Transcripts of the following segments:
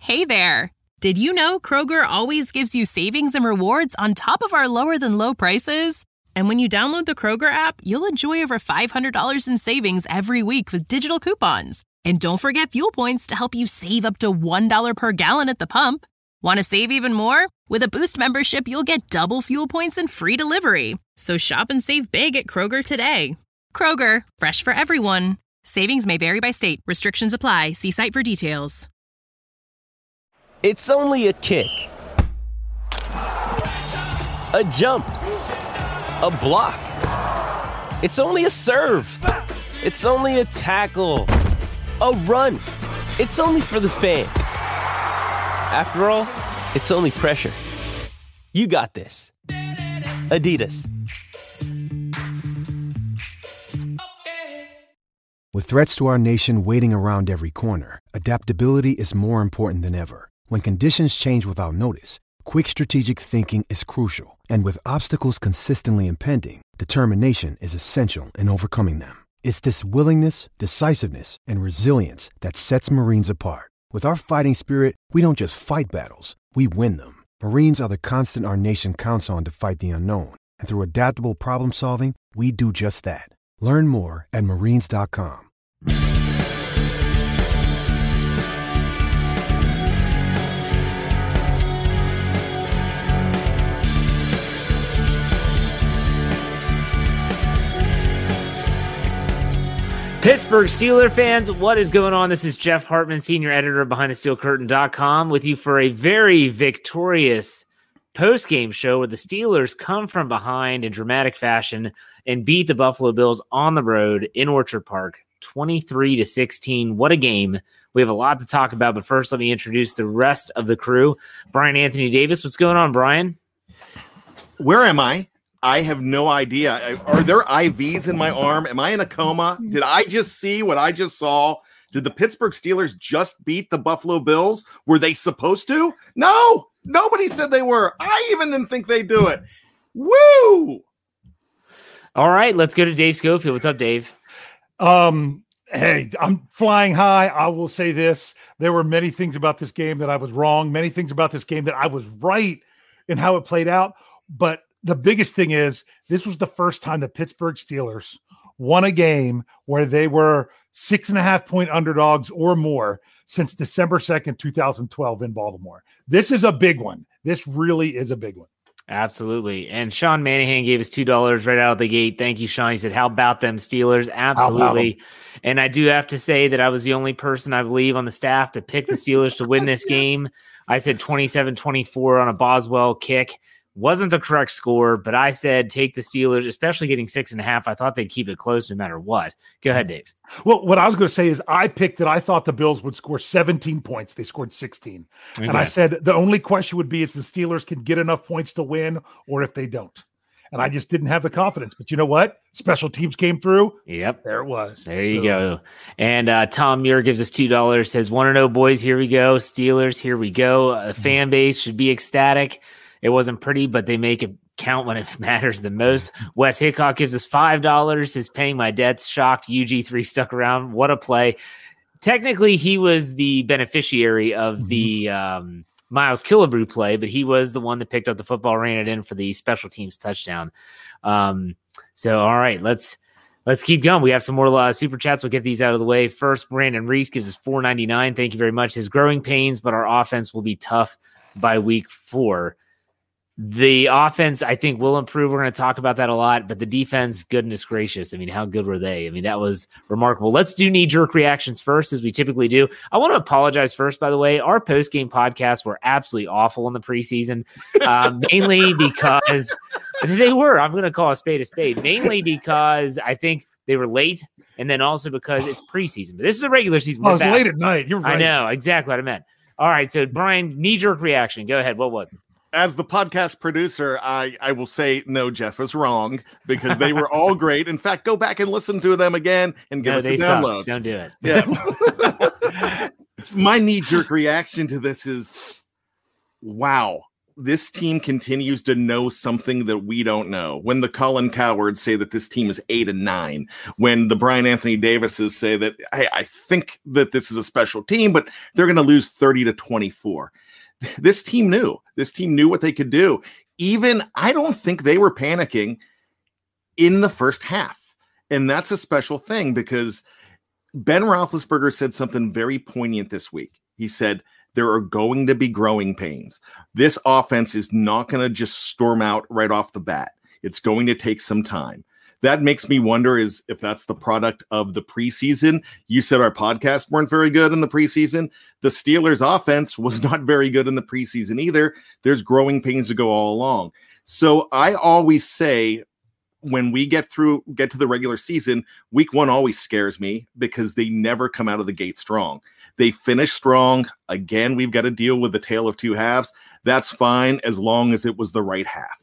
Hey there! Did you know Kroger always gives you savings and rewards on top of our lower-than-low prices? And when you download the Kroger app, you'll enjoy over $500 in savings every week with digital coupons. And don't forget fuel points to help you save up to $1 per gallon at the pump. Want to save even more? With a Boost membership, you'll get double fuel points and free delivery. So shop and save big at Kroger today. Kroger, fresh for everyone. Savings may vary by state. Restrictions apply. See site for details. It's only a kick, a jump, a block. It's only a serve. It's only a tackle, a run. It's only for the fans. After all, it's only pressure. You got this. Adidas. With threats to our nation waiting around every corner, adaptability is more important than ever. When conditions change without notice, quick strategic thinking is crucial. And with obstacles consistently impending, determination is essential in overcoming them. It's this willingness, decisiveness, and resilience that sets Marines apart. With our fighting spirit, we don't just fight battles, we win them. Marines are the constant our nation counts on to fight the unknown. And through adaptable problem solving, we do just that. Learn more at marines.com. Pittsburgh Steelers fans, what is going on? This is Jeff Hartman, senior editor of BehindTheSteelCurtain.com, with you for a very victorious post-game show where the Steelers come from behind in dramatic fashion and beat the Buffalo Bills on the road in Orchard Park, 23-16. What a game. We have a lot to talk about, but first let me introduce the rest of the crew. Brian Anthony Davis, what's going on, Brian? Where am I? I have no idea. Are there IVs in my arm? Am I in a coma? Did I just see what I just saw? Did the Pittsburgh Steelers just beat the Buffalo Bills? Were they supposed to? No, nobody said they were. I even didn't think they'd do it. Woo! All right, let's go to Dave Schofield. What's up, Dave? Hey, I'm flying high. I will say this. There were many things about this game that I was wrong, many things about this game that I was right in how it played out. But the biggest thing is this was the first time the Pittsburgh Steelers won a game where they were 6.5-point underdogs or more since December 2nd, 2012 in Baltimore. This is a big one. This really is a big one. Absolutely. And Sean Manahan gave us $2 right out of the gate. Thank you, Sean. He said, how about them Steelers? Absolutely. And I do have to say that I was the only person, I believe, on the staff to pick the Steelers to win this game. I said 27-24 on a Boswell kick. Wasn't the correct score, but I said take the Steelers, especially getting 6.5. I thought they'd keep it close no matter what. Go ahead, Dave. Well, what I was going to say is I picked that I thought the Bills would score 17 points. They scored 16. Okay. And I said the only question would be if the Steelers can get enough points to win or if they don't. And I just didn't have the confidence. But you know what? Special teams came through. Yep. There it was. There you go. And Tom Muir gives us $2, says, 1-0, boys, here we go. Steelers, here we go. The fan base should be ecstatic. It wasn't pretty, but they make it count when it matters the most. Wes Hickok gives us $5. Is paying my debts. Shocked UG3 stuck around. What a play. Technically, he was the beneficiary of the Miles Killebrew play, but he was the one that picked up the football, ran it in for the special teams touchdown. So, all right, let's keep going. We have some more super chats. We'll get these out of the way. First, Brandon Reese gives us $4.99. Thank you very much. His growing pains, but our offense will be tough by week 4. The offense, I think, will improve. We're going to talk about that a lot, but the defense, goodness gracious. I mean, how good were they? I mean, that was remarkable. Let's do knee-jerk reactions first, as we typically do. I want to apologize first, by the way. Our post-game podcasts were absolutely awful in the preseason, mainly because they were. I'm going to call a spade, mainly because I think they were late, and then also because it's preseason. But this is a regular season. Well, it was late at night. You're right. I know, exactly what I meant. All right, so, Brian, knee-jerk reaction. Go ahead. What was it? As the podcast producer, I will say, no, Jeff was wrong because they were all great. In fact, go back and listen to them again and give us the downloads. Don't do it. Yeah. My knee-jerk reaction to this is, wow. this team continues to know something that we don't know. When the Colin Cowards say that this team is 8-9, when the Brian Anthony Davises say that, hey, I think that this is a special team, but they're going to lose 30-24. This team knew. This team knew what they could do. Even I don't think they were panicking in the first half. And that's a special thing because Ben Roethlisberger said something very poignant this week. He said, there are going to be growing pains. This offense is not going to just storm out right off the bat. It's going to take some time. That makes me wonder is if that's the product of the preseason. You said our podcast weren't very good in the preseason. The Steelers offense was not very good in the preseason either. There's growing pains to go all along. So I always say when we get to the regular season, week 1 always scares me because they never come out of the gate strong. They finish strong. Again, we've got to deal with the tale of two halves. That's fine as long as it was the right half.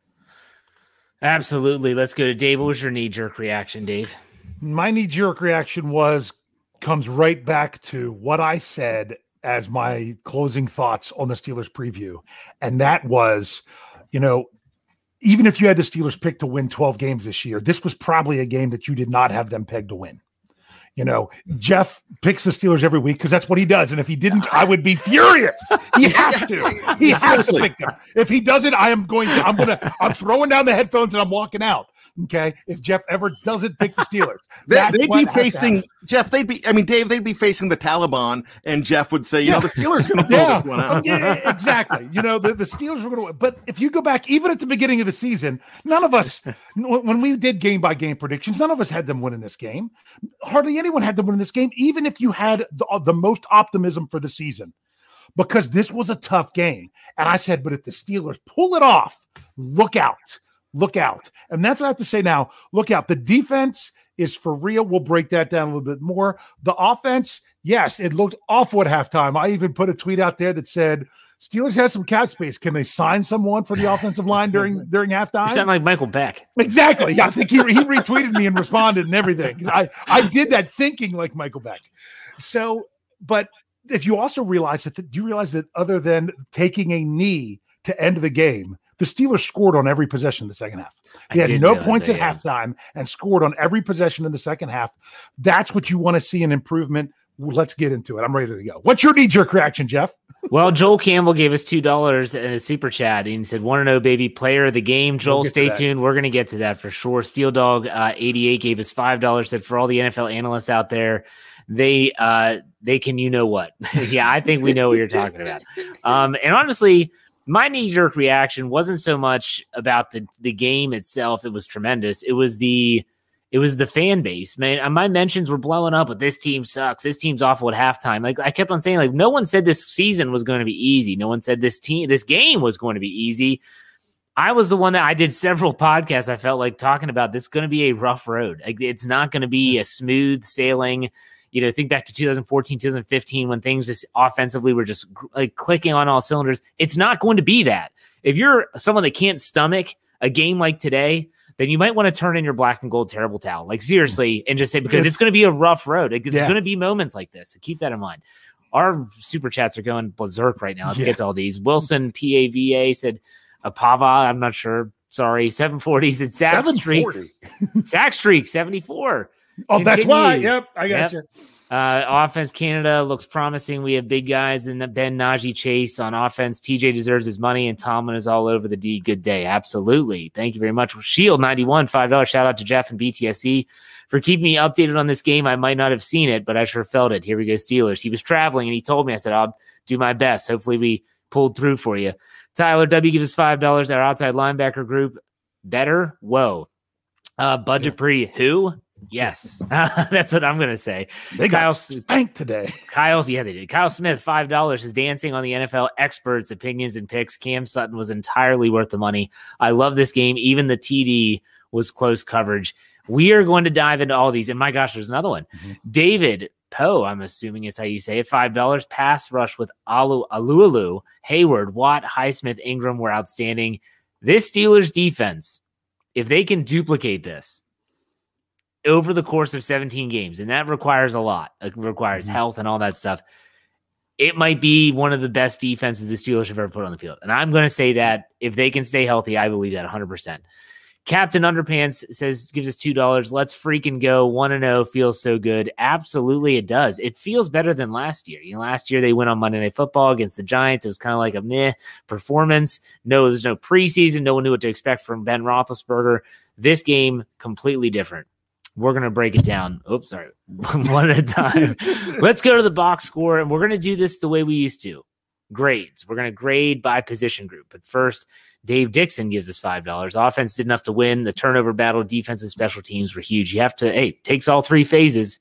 Absolutely. Let's go to Dave. What was your knee-jerk reaction, Dave? My knee-jerk reaction comes right back to what I said as my closing thoughts on the Steelers preview. And that was, even if you had the Steelers picked to win 12 games this year, this was probably a game that you did not have them pegged to win. Jeff picks the Steelers every week because that's what he does. And if he didn't, I would be furious. He has to. He has to pick them. If he doesn't, I'm throwing down the headphones and I'm walking out. Okay. If Jeff ever doesn't pick the Steelers, they'd be facing Jeff. Dave, they'd be facing the Taliban, and Jeff would say, the Steelers are going to pull this one out. Yeah, exactly. The Steelers were going to win. But if you go back, even at the beginning of the season, none of us, when we did game by game predictions, none of us had them winning this game. Hardly anyone had them winning this game, even if you had the most optimism for the season, because this was a tough game. And I said, but if the Steelers pull it off, look out. Look out. And that's what I have to say now. Look out. The defense is for real. We'll break that down a little bit more. The offense, yes, it looked awful at halftime. I even put a tweet out there that said, Steelers has some cap space. Can they sign someone for the offensive line during halftime? You sound like Michael Beck. Exactly. Yeah, I think he retweeted me and responded and everything. I did that thinking like Michael Beck. So, but if you also realize do you realize that other than taking a knee to end the game, the Steelers scored on every possession in the second half. They had no points at halftime and scored on every possession in the second half. That's what you want to see an improvement. Let's get into it. I'm ready to go. What's your knee-jerk reaction, Jeff? Well, Joel Campbell gave us $2 in a super chat and he said, want to know, baby, player of the game. Joel, stay tuned. We're going to get to that for sure. Steel Dog 88 gave us $5, said for all the NFL analysts out there, they can, what? Yeah, I think we know what you're talking about. And honestly, my knee-jerk reaction wasn't so much about the game itself. It was tremendous. It was the fan base, man. My mentions were blowing up, but this team sucks. This team's awful at halftime. Like I kept on saying, no one said this season was going to be easy. No one said this game was going to be easy. I was the one that I did several podcasts. I felt like talking about this is going to be a rough road. Like it's not going to be a smooth sailing. Think back to 2014, 2015, when things just offensively were just like clicking on all cylinders. It's not going to be that. If you're someone that can't stomach a game like today, then you might want to turn in your black and gold terrible towel. Like seriously, and just say, because it's going to be a rough road. It's going to be moments like this. So keep that in mind. Our super chats are going berserk right now. Let's get to all these. Wilson PAVA said, Apava, I'm not sure. Sorry. 740 said Sack Streak. Sack Streak, 74. Oh, continues. That's why. Yep, I got you. Offense Canada looks promising. We have big guys in the Ben Najee Chase on offense. TJ deserves his money, and Tomlin is all over the D. Good day. Absolutely. Thank you very much. Shield 91, $5. Shout out to Jeff and BTSC for keeping me updated on this game. I might not have seen it, but I sure felt it. Here we go, Steelers. He was traveling, and he told me, I said, I'll do my best. Hopefully we pulled through for you. Tyler W. gives us $5. Our outside linebacker group, better? Whoa. Bud Dupree, who? Yes, that's what I'm going to say. They got spanked today. They did. Kyle Smith, $5 is dancing on the NFL experts' opinions and picks. Cam Sutton was entirely worth the money. I love this game. Even the TD was close coverage. We are going to dive into all these. And my gosh, there's another one. Mm-hmm. David Poe, I'm assuming is how you say it, $5. Pass rush with Alualu, Hayward, Watt, Highsmith, Ingram were outstanding. This Steelers defense, if they can duplicate this over the course of 17 games, and that requires a lot. It requires health and all that stuff. it might be one of the best defenses the Steelers have ever put on the field. And I'm going to say that if they can stay healthy, I believe that 100%. Captain Underpants gives us $2. Let's freaking go. 1-0 feels so good. Absolutely, it does. It feels better than last year. Last year they went on Monday Night Football against the Giants. It was kind of like a meh performance. No, there's no preseason. No one knew what to expect from Ben Roethlisberger. This game, completely different. We're going to break it down. Oops, sorry. One at a time. Let's go to the box score, and we're going to do this the way we used to. Grades. We're going to grade by position group. But first, Dave Dixon gives us $5. Offense did enough to win. The turnover battle, defense, and special teams were huge. You have to, takes all three phases.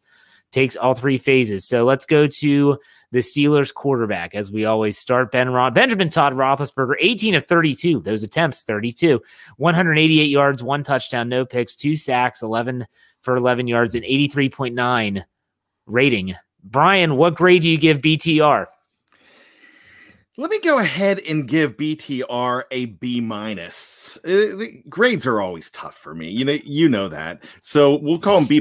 So let's go to the Steelers quarterback, as we always start. Benjamin Todd Roethlisberger, 18 of 32. Those attempts, 32. 188 yards, 1 touchdown, no picks, 2 sacks, 11 for 11 yards, and 83.9 rating. Brian, what grade do you give BTR? Let me go ahead and give BTR a B-. The grades are always tough for me. You know that. So we'll call him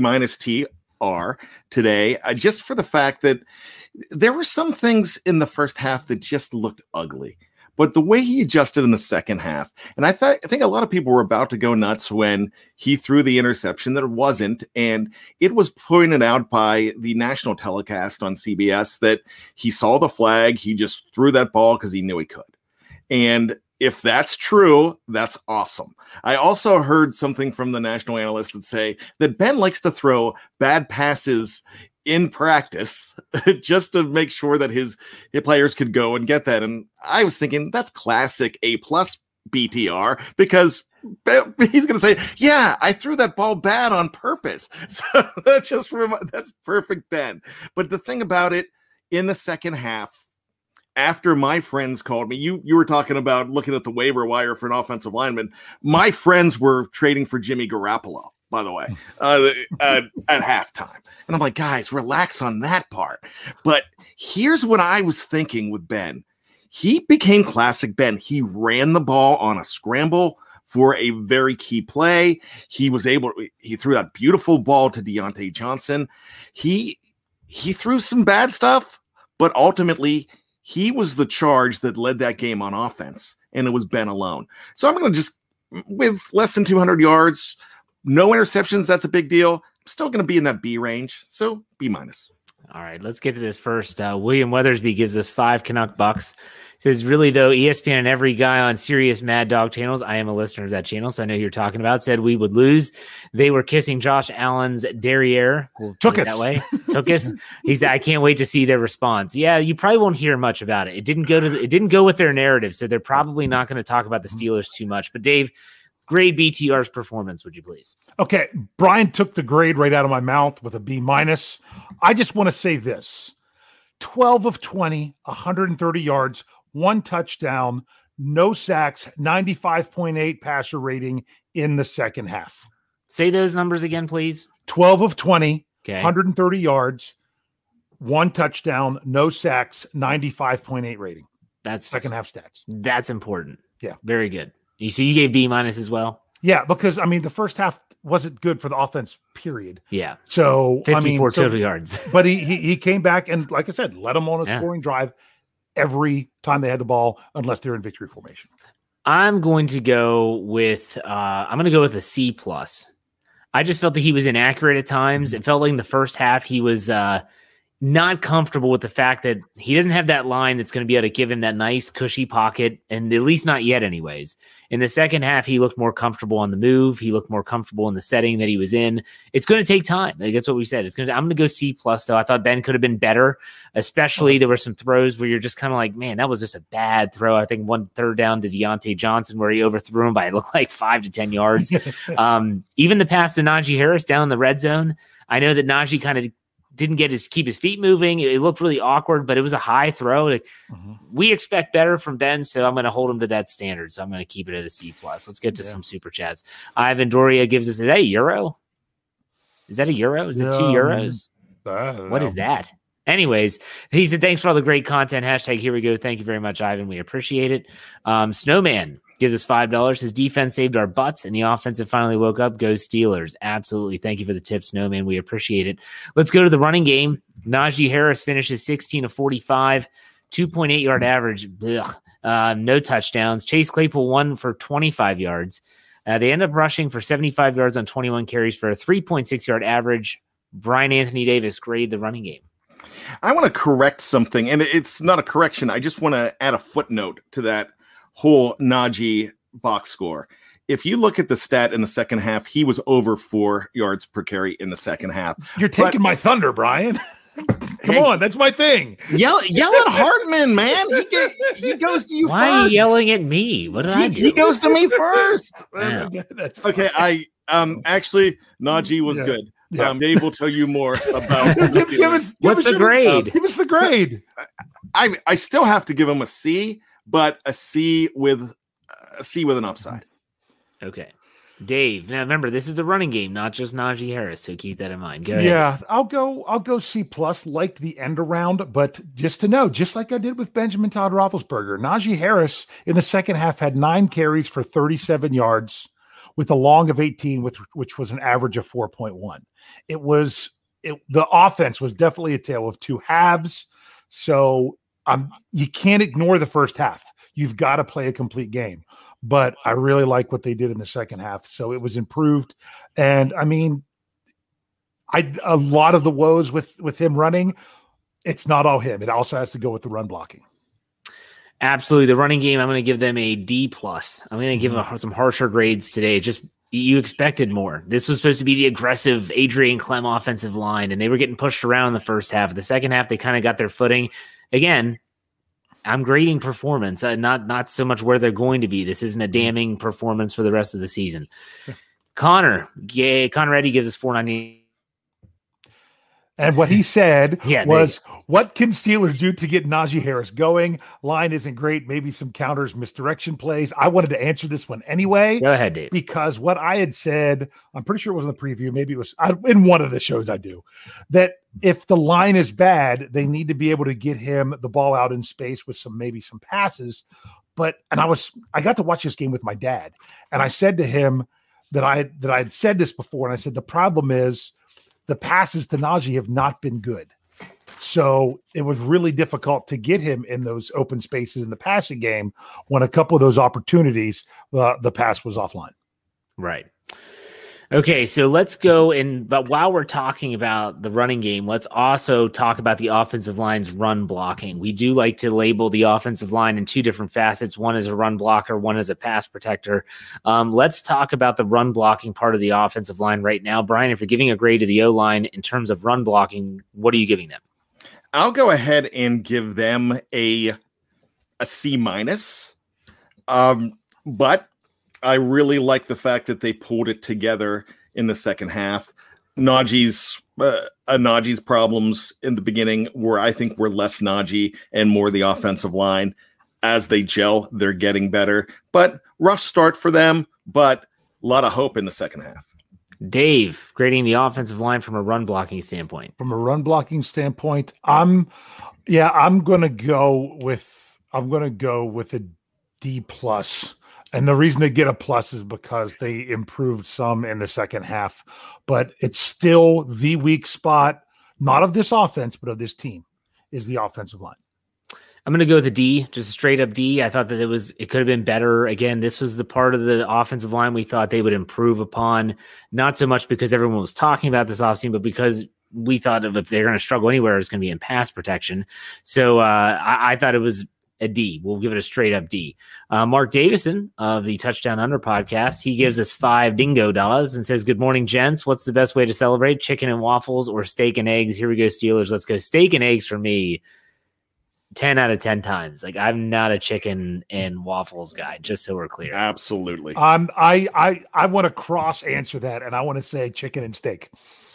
B-TR today, just for the fact that there were some things in the first half that just looked ugly. But the way he adjusted in the second half, and I think a lot of people were about to go nuts when he threw the interception that it wasn't, and it was pointed out by the national telecast on CBS that he saw the flag, he just threw that ball because he knew he could. And if that's true, that's awesome. I also heard something from the national analyst that say that Ben likes to throw bad passes in practice just to make sure that his players could go and get that. And I was thinking that's classic A+ BTR, because he's going to say, yeah, I threw that ball bad on purpose. So that's perfect, Ben. But the thing about it, in the second half, after my friends called me, you were talking about looking at the waiver wire for an offensive lineman. My friends were trading for Jimmy Garoppolo, by the way, at halftime. And I'm like, guys, relax on that part. But here's what I was thinking with Ben. He became classic Ben. He ran the ball on a scramble for a very key play. He threw that beautiful ball to Deontay Johnson. He threw some bad stuff, but ultimately he was the charge that led that game on offense, and it was Ben alone. So I'm going to just, with less than 200 yards, no interceptions, that's a big deal. I'm still going to be in that B range, so B-. All right, let's get to this first. William Weathersby gives us 5 Canuck bucks. Says, really, though, ESPN and every guy on Sirius Mad Dog channels, I am a listener of that channel, so I know who you're talking about, said we would lose. They were kissing Josh Allen's derriere. Took us. That way. Took us. He said, I can't wait to see their response. Yeah, you probably won't hear much about it. It didn't go with their narrative, so they're probably not going to talk about the Steelers too much. But Dave, grade BTR's performance, would you please? Okay, Brian took the grade right out of my mouth with a B-. I just want to say this. 12 of 20, 130 yards, 1 touchdown, no sacks, 95.8 passer rating in the second half. Say those numbers again, please. 12 of 20, okay. 130 yards, 1 touchdown, no sacks, 95.8 rating. That's second half stats. That's important. Yeah. Very good. So you gave B- as well? Yeah, because, the first half wasn't good for the offense, period. Yeah. So, 54 total yards. But he came back and, like I said, led them on a scoring drive every time they had the ball, unless they're in victory formation. I'm going to go with a C+. I just felt that he was inaccurate at times. It felt like in the first half he was not comfortable with the fact that he doesn't have that line that's going to be able to give him that nice cushy pocket, and at least not yet anyways. In the second half, he looked more comfortable on the move. He looked more comfortable in the setting that he was in. It's going to take time. That's what we said. I'm going to go C+ though. I thought Ben could have been better, especially there were some throws where you're just kind of like, man, that was just a bad throw. I think 1 third down to Deontay Johnson where he overthrew him by it looked like 5 to 10 yards. Even the pass to Najee Harris down in the red zone. I know that Najee kind of didn't keep his feet moving. It looked really awkward, but it was a high throw. We expect better from Ben, so I'm going to hold him to that standard. So I'm going to keep it at a C+. Let's get to some super chats. Ivan Doria gives us, is that a euro? Is that a euro? Is it 2 euros? What is that? Anyways, he said, thanks for all the great content. # here we go. Thank you very much, Ivan. We appreciate it. Snowman gives us $5. His defense saved our butts, and the offensive finally woke up. Go Steelers. Absolutely. Thank you for the tips, Snowman. We appreciate it. Let's go to the running game. Najee Harris finishes 16 of 45, 2.8 yard average. No touchdowns. Chase Claypool 1 for 25 yards. They end up rushing for 75 yards on 21 carries for a 3.6 yard average. Brian Anthony Davis, grade the running game. I want to correct something, and it's not a correction. I just want to add a footnote to that whole Najee box score. If you look at the stat in the second half, he was over 4 yards per carry in the second half. You're taking my thunder, Brian. Come on, that's my thing. Yell at Hartman, man. He goes to you Why first. Are you yelling at me? What did I do? He goes to me first. Yeah. Okay, actually Najee was good. Yeah. Dave will tell you more about What's the grade? Give us the grade. I still have to give him a C, but a C with an upside. Okay. Dave, now remember, this is the running game, not just Najee Harris, so keep that in mind. Go ahead. Yeah, I'll go C+. Liked the end around, but just to know, just like I did with Benjamin Todd Roethlisberger, Najee Harris in the second half had 9 carries for 37 yards with a long of 18, which was an average of 4.1. The offense was definitely a tale of two halves, so you can't ignore the first half. You've got to play a complete game. But I really like what they did in the second half. So it was improved. And I mean, a lot of the woes with him running, it's not all him. It also has to go with the run blocking. Absolutely. The running game, I'm going to give them a D+. I'm going to give them some harsher grades today. Just you expected more. This was supposed to be the aggressive Adrian Clem offensive line, and they were getting pushed around in the first half. The second half, they kind of got their footing. Again, I'm grading performance, not so much where they're going to be. This isn't a damning performance for the rest of the season. Connor Eddy gives us $4.90. And what he said was, Dave. what can Steelers do to get Najee Harris going? Line isn't great. Maybe some counters, misdirection plays. I wanted to answer this one anyway. Go ahead, Dave. Because what I had said, I'm pretty sure it was in the preview. Maybe it was in one of the shows I do, that if the line is bad, they need to be able to get him the ball out in space with maybe some passes. I got to watch this game with my dad, and I said to him that I had said this before, and I said the problem is the passes to Najee have not been good. So it was really difficult to get him in those open spaces in the passing game when a couple of those opportunities, the pass was offline. Right. Okay, so let's go but while we're talking about the running game, let's also talk about the offensive line's run blocking. We do like to label the offensive line in two different facets. One is a run blocker, one is a pass protector. Let's talk about the run blocking part of the offensive line right now. Brian, if you're giving a grade to the O-line in terms of run blocking, what are you giving them? I'll go ahead and give them a C-. But I really like the fact that they pulled it together in the second half. Najee's problems in the beginning were less Najee and more the offensive line. As they gel, they're getting better. But rough start for them, but a lot of hope in the second half. Dave, grading the offensive line from a run blocking standpoint. From a run blocking standpoint, I'm going to go with a D+. And the reason they get a plus is because they improved some in the second half, but it's still the weak spot, not of this offense, but of this team, is the offensive line. I'm going to go with a D, just a straight up D. I thought that it could have been better. Again, this was the part of the offensive line we thought they would improve upon, not so much because everyone was talking about this offseason, but because we thought if they're going to struggle anywhere, it's going to be in pass protection. So I thought it was a D. We'll give it a straight up D. Mark Davison of the Touchdown Under podcast, he gives us $5 dingo and says, "Good morning, gents. What's the best way to celebrate? Chicken and waffles or steak and eggs? Here we go, Steelers. Let's go steak and eggs for me. 10 out of 10 times. Like, I'm not a chicken and waffles guy, just so we're clear." Absolutely. I want to cross answer that, and I want to say chicken and steak.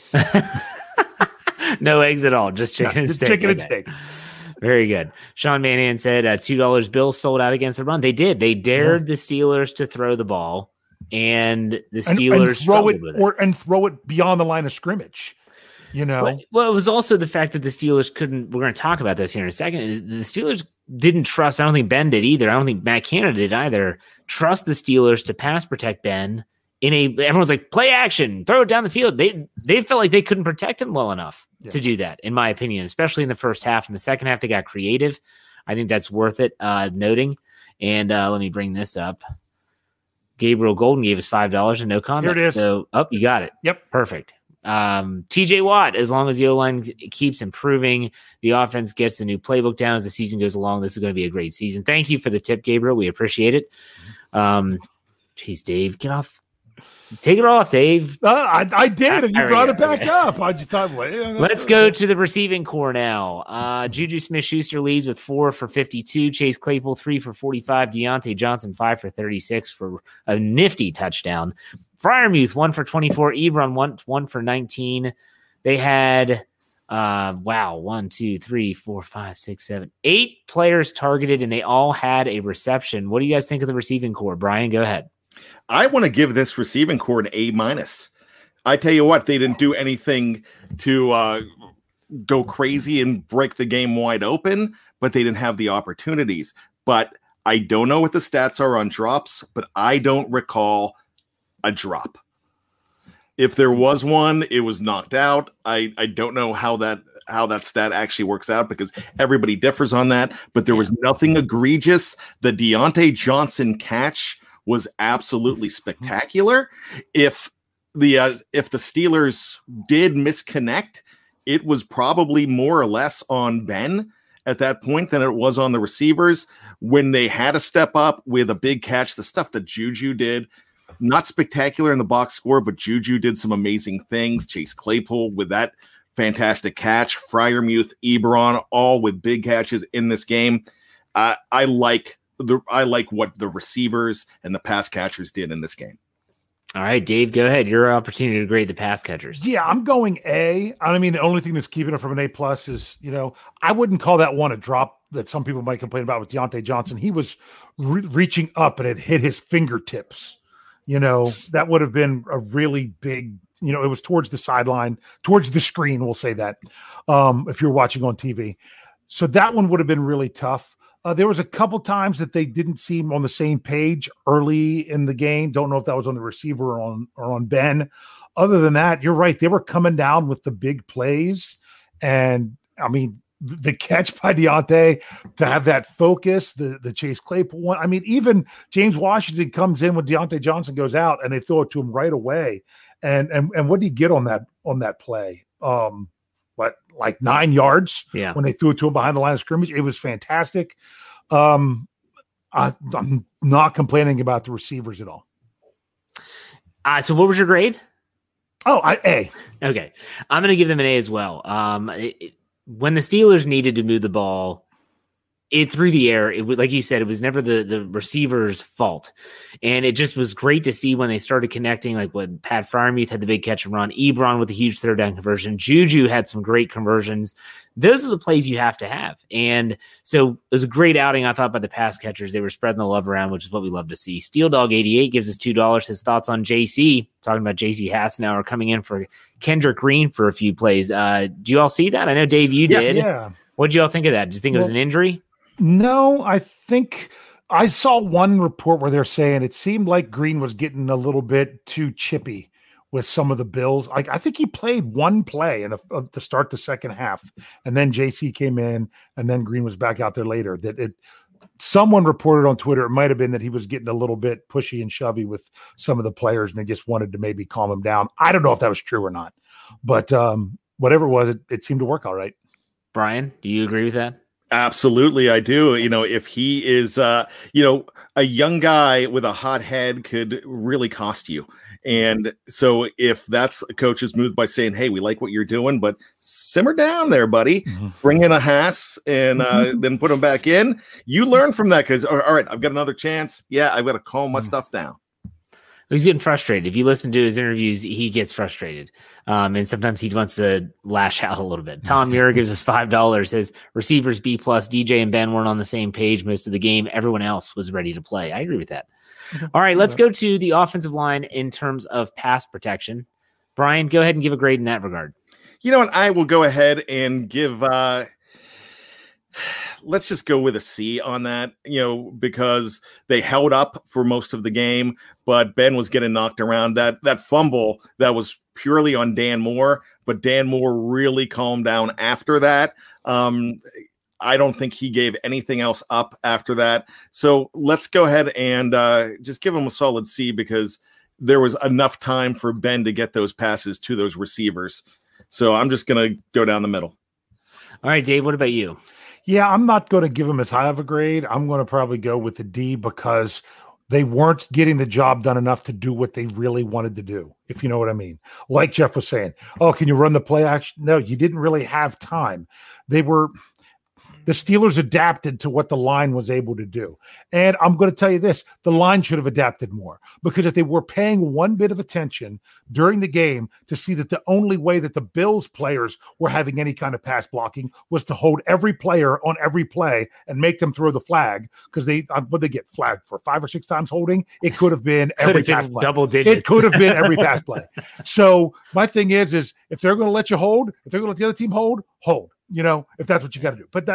No eggs at all, just chicken and steak. Chicken and steak. Very good. Sean Manahan said $2 Bills sold out against the run. They did. They dared the Steelers to throw the ball, and the Steelers throw it beyond the line of scrimmage. You know, well, it was also the fact that the Steelers couldn't. We're going to talk about this here in a second. The Steelers didn't trust. I don't think Ben did either. I don't think Matt Canada did either. Trust the Steelers to pass protect Ben everyone's like, play action, throw it down the field. They felt like they couldn't protect him well enough to do that, in my opinion, especially in the first half. In the second half, they got creative. I think that's worth it noting. And let me bring this up. Gabriel Golden gave us $5 and no comment. Here it is. So, you got it. Yep. Perfect. TJ Watt, as long as the O-line keeps improving, the offense gets the new playbook down as the season goes along. This is going to be a great season. Thank you for the tip, Gabriel. We appreciate it. Geez, Dave, get off. Take it off, Dave. I did, and you brought it back up. I just thought, let's go to the receiving core now. Juju Smith-Schuster leads with 4 for 52. Chase Claypool, 3 for 45. Deontay Johnson, 5 for 36 for a nifty touchdown. Freiermuth, 1 for 24. Ebron, 1 for 19. They had, 1, 2, 3, 4, 5, 6, 7, 8 players targeted, and they all had a reception. What do you guys think of the receiving core? Brian, go ahead. I want to give this receiving core an A-. I tell you what, they didn't do anything to go crazy and break the game wide open, but they didn't have the opportunities. But I don't know what the stats are on drops, but I don't recall a drop. If there was one, it was knocked out. I don't know how that stat actually works out because everybody differs on that, but there was nothing egregious. The Deontay Johnson catch was absolutely spectacular. If the Steelers did misconnect, it was probably more or less on Ben at that point than it was on the receivers. When they had to step up with a big catch, the stuff that Juju did, not spectacular in the box score, but Juju did some amazing things. Chase Claypool with that fantastic catch, Freiermuth, Ebron, all with big catches in this game. I like what the receivers and the pass catchers did in this game. All right, Dave, go ahead. Your opportunity to grade the pass catchers. Yeah, I'm going A. I mean, the only thing that's keeping it from an A+ is, I wouldn't call that one a drop that some people might complain about with Deontay Johnson. He was reaching up and it hit his fingertips. That would have been a really big, it was towards the sideline, towards the screen, we'll say that, if you're watching on TV. So that one would have been really tough. There was a couple times that they didn't seem on the same page early in the game. Don't know if that was on the receiver or on Ben. Other than that, you're right. They were coming down with the big plays. And, I mean, the catch by Deontay to have that focus, the Chase Claypool one. I mean, even James Washington comes in when Deontay Johnson goes out and they throw it to him right away. And what did he get on that play? Like 9 yards when they threw it to him behind the line of scrimmage. It was fantastic. I'm not complaining about the receivers at all. So what was your grade? A. Okay. I'm going to give them an A as well. When the Steelers needed to move the ball, it through the air, like you said, it was never the receiver's fault. And it just was great to see when they started connecting, like when Pat Freiermuth had the big catch and run, Ebron with a huge third down conversion, Juju had some great conversions. Those are the plays you have to have. And so it was a great outing, I thought, by the pass catchers. They were spreading the love around, which is what we love to see. Steel Dog 88 gives us $2. His thoughts on JC, talking about JC Hassenauer coming in for Kendrick Green for a few plays. Do you all see that? I know, Dave, you did. Yeah. What did you all think of that? Do you think it was an injury? No, I think I saw one report where they're saying it seemed like Green was getting a little bit too chippy with some of the Bills. I think he played one play to start the second half, and then JC came in, and then Green was back out there later. Someone reported on Twitter, it might have been that he was getting a little bit pushy and shovey with some of the players, and they just wanted to maybe calm him down. I don't know if that was true or not, but whatever it was, it seemed to work all right. Brian, do you agree with that? Absolutely, I do. If he is, a young guy with a hot head could really cost you. And so if that's a coach's move by saying, hey, we like what you're doing, but simmer down there, buddy, bring in a Haas and then put him back in. You learn from that because, all right, I've got another chance. Yeah, I've got to calm my stuff down. He's getting frustrated. If you listen to his interviews, he gets frustrated. And sometimes he wants to lash out a little bit. Tom Muir gives us $5. Says receivers B+, DJ and Ben weren't on the same page most of the game. Everyone else was ready to play. I agree with that. All right, let's go to the offensive line in terms of pass protection. Brian, go ahead and give a grade in that regard. You know what? I will go ahead and give let's just go with a C on that, because they held up for most of the game, but Ben was getting knocked around. That fumble, that was purely on Dan Moore, but Dan Moore really calmed down after that. I don't think he gave anything else up after that. So let's go ahead and just give him a solid C, because there was enough time for Ben to get those passes to those receivers. So I'm just going to go down the middle. All right, Dave, what about you? Yeah, I'm not going to give him as high of a grade. I'm going to probably go with the D, because they weren't getting the job done enough to do what they really wanted to do, if you know what I mean. Like Jeff was saying, oh, can you run the play action? No, you didn't really have time. The Steelers adapted to what the line was able to do. And I'm going to tell you this, the line should have adapted more, because if they were paying one bit of attention during the game to see that the only way that the Bills players were having any kind of pass blocking was to hold every player on every play and make them throw the flag, because they get flagged for 5 or 6 times holding. It could have been every pass play. Double digit. It could have been every pass play. So my thing is if they're going to let you hold, if they're going to let the other team hold, if that's what you got to do. But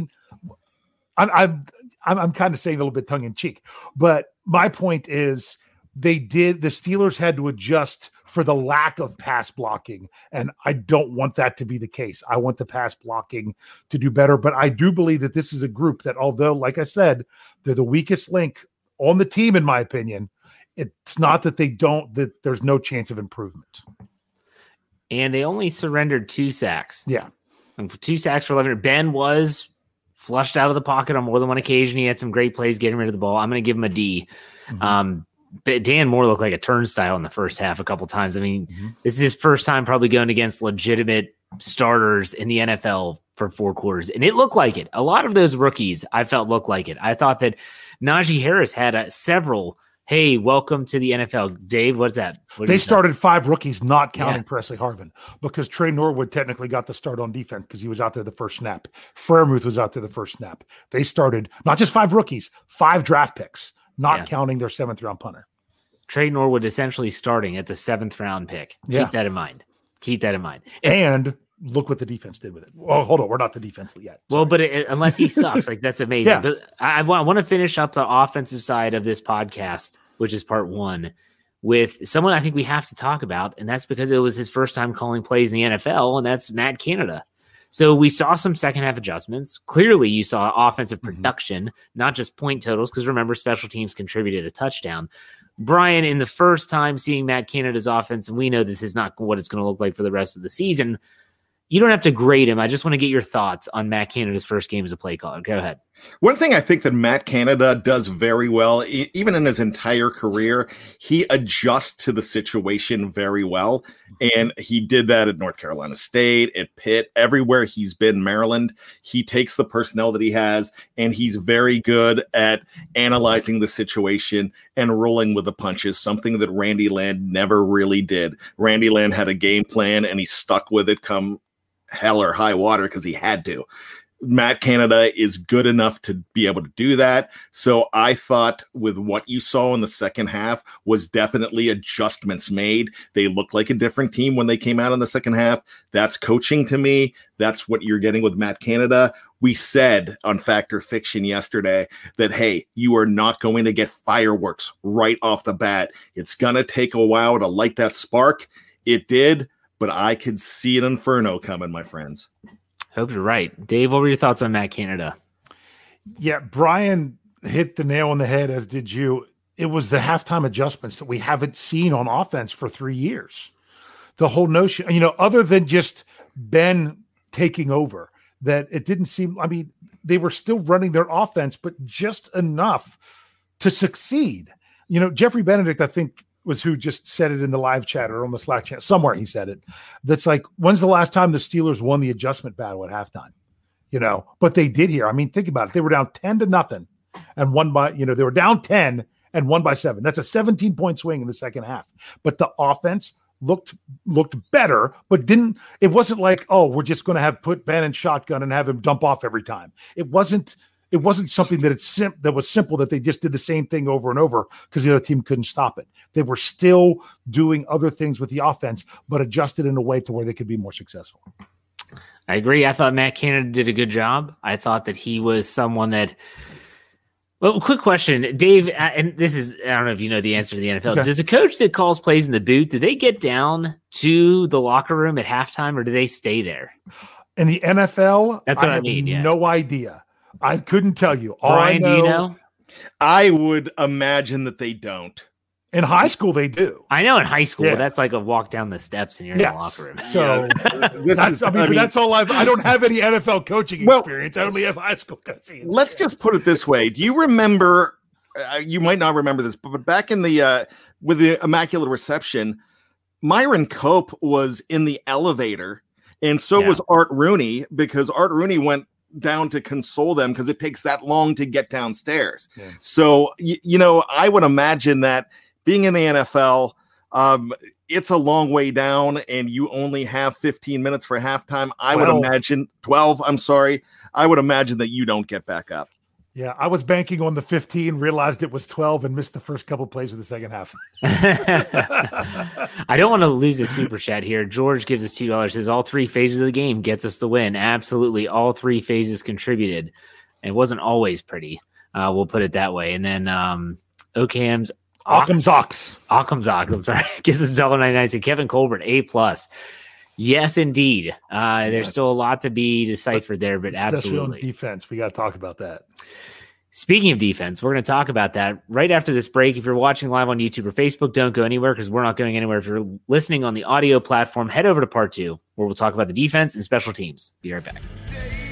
I'm kind of saying a little bit tongue in cheek, but my point is the Steelers had to adjust for the lack of pass blocking. And I don't want that to be the case. I want the pass blocking to do better, but I do believe that this is a group that, although, like I said, they're the weakest link on the team, in my opinion, it's not that that there's no chance of improvement. And they only surrendered 2 sacks. Yeah. And 2 sacks for 11. Ben was flushed out of the pocket on more than one occasion. He had some great plays getting rid of the ball. I'm going to give him a D. But Dan Moore looked like a turnstile in the first half a couple times. I mean, this is his first time probably going against legitimate starters in the NFL for 4 quarters. And it looked like it. A lot of those rookies I felt looked like it. I thought that Najee Harris had several, hey, welcome to the NFL. Dave, what's that? They started 5 rookies, not counting Presley Harvin, because Trey Norwood technically got the start on defense because he was out there the first snap. Freiermuth was out there the first snap. They started not just 5 rookies, 5 draft picks, not counting their 7th round punter. Trey Norwood essentially starting at the 7th round pick. Keep that in mind. And look what the defense did with it. Oh, hold on. We're not the defense yet. Sorry. Well, but unless he sucks, that's amazing. Yeah. But I want to finish up the offensive side of this podcast, which is part 1, with someone I think we have to talk about. And that's because it was his first time calling plays in the NFL, and that's Matt Canada. So we saw some second half adjustments. Clearly you saw offensive production, not just point totals, because remember, special teams contributed a touchdown. Brian, in the first time seeing Matt Canada's offense, and we know this is not what it's going to look like for the rest of the season, you don't have to grade him. I just want to get your thoughts on Matt Canada's first game as a play caller. Go ahead. One thing I think that Matt Canada does very well, even in his entire career, he adjusts to the situation very well. And he did that at North Carolina State, at Pitt, everywhere he's been, Maryland. He takes the personnel that he has, and he's very good at analyzing the situation and rolling with the punches, something that Randy Land never really did. Randy Land had a game plan, and he stuck with it come hell or high water because he had to. Matt Canada is good enough to be able to do that. So I thought with what you saw in the second half was definitely adjustments made. They looked like a different team when they came out in the second half. That's coaching to me. That's what you're getting with Matt Canada. We said on Fact or Fiction yesterday that, hey, you are not going to get fireworks right off the bat. It's going to take a while to light that spark. It did, but I could see an inferno coming, my friends. Hope you're right. Dave, what were your thoughts on Matt Canada? Yeah, Brian hit the nail on the head, as did you. It was the halftime adjustments that we haven't seen on offense for 3 years. The whole notion, other than just Ben taking over, that it didn't seem, they were still running their offense, but just enough to succeed. Jeffrey Benedict, I think, was who just said it in the live chat or on the Slack chat. Somewhere he said it. That's like, when's the last time the Steelers won the adjustment battle at halftime? But they did here. Think about it. They were down 10-0 and won by, they were down 10 and won by 7. That's a 17-point swing in the second half. But the offense looked better, but it wasn't like, oh, we're just going to put Ben in shotgun and have him dump off every time. It wasn't something that was simple, that they just did the same thing over and over because the other team couldn't stop it. They were still doing other things with the offense, but adjusted in a way to where they could be more successful. I agree. I thought Matt Canada did a good job. I thought that he was someone that. Well, quick question, Dave, and this is, I don't know if you know the answer to the NFL. Okay. Does a coach that calls plays in the booth, do they get down to the locker room at halftime or do they stay there? In the NFL, that's what I mean. Yeah. No idea. I couldn't tell you. Brian, do you know? I would imagine that they don't. In high school, they do. I know in high school, but that's like a walk down the steps and you're in the locker room. So that's all I don't have any NFL coaching experience. I only have high school coaching experience. Let's just put it this way. Do you remember, you might not remember this, but back in the, with the Immaculate Reception, Myron Cope was in the elevator and so was Art Rooney, because Art Rooney went down to console them because it takes that long to get downstairs. Yeah. So, I would imagine that being in the NFL, it's a long way down and you only have 15 minutes for halftime. I would imagine 12. I'm sorry. I would imagine that you don't get back up. Yeah. I was banking on the 15, realized it was 12 and missed the first couple plays of the second half. I don't want to lose a super chat here. George gives us $2, says all three phases of the game gets us the win. Absolutely. All three phases contributed. It wasn't always pretty. We'll put it that way. And then Occam's Ox. I'm sorry. Gives us $1.99. So Kevin Colbert, A+. Yes, indeed. There's still a lot to be deciphered there, but especially absolutely. On defense, we got to talk about that. Speaking of defense, we're going to talk about that right after this break. If you're watching live on YouTube or Facebook, don't go anywhere because we're not going anywhere. If you're listening on the audio platform, head over to part 2 where we'll talk about the defense and special teams. Be right back.